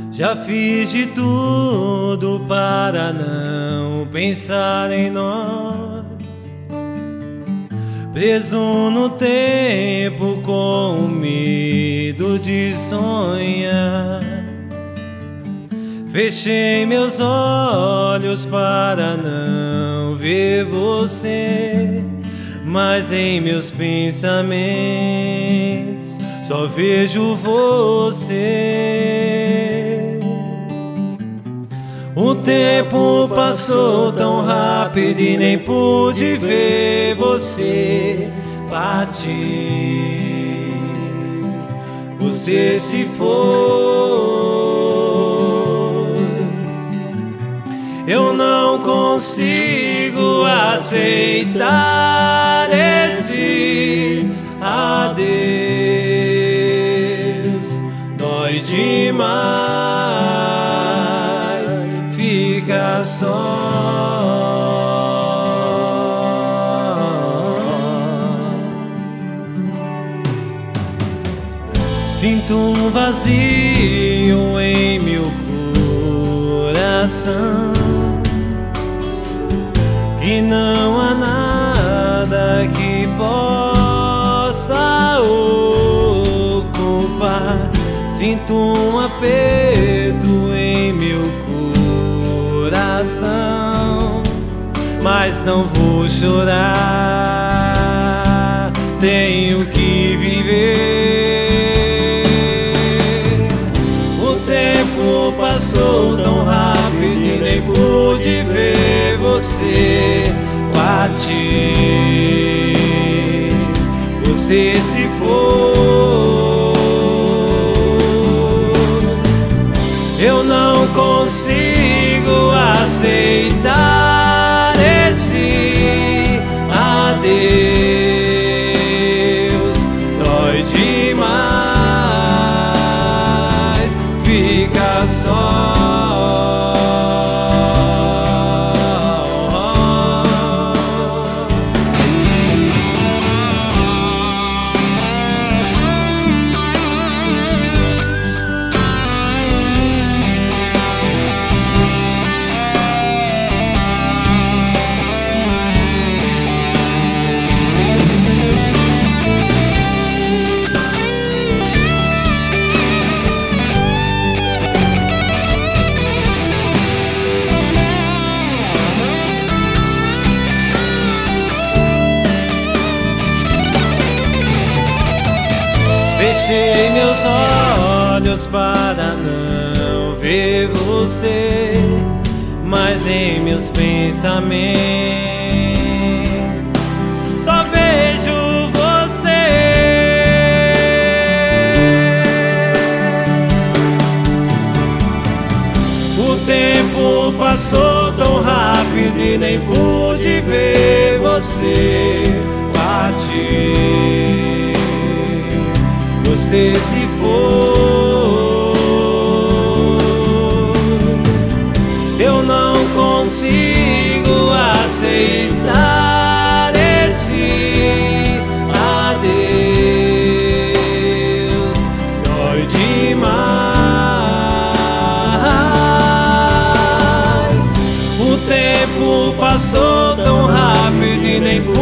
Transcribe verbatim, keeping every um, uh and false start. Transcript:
Já fiz de tudo para não pensar em nós, preso no tempo com medo de sonhar. Fechei meus olhos para não ver você, mas em meus pensamentos só vejo você. O tempo passou tão rápido e nem pude ver você partir. Você se foi. Eu não consigo aceitar esse adeus. Dói demais, fica só. Sinto um vazio em meu coração, e não há nada que possa ocupar. Sinto um aperto em meu coração, mas não vou chorar, tenho que viver. O tempo passou tão rápido e nem pude ver você partir. Você se foi. Eu não consigo aceitar esse adeus. Dói demais, fica só. Fechei meus olhos para não ver você, mas em meus pensamentos só vejo você. O tempo passou tão rápido e nem pude ver você partir. Você se foi. Eu não consigo aceitar esse adeus. Dói demais. O tempo passou tão rápido e nem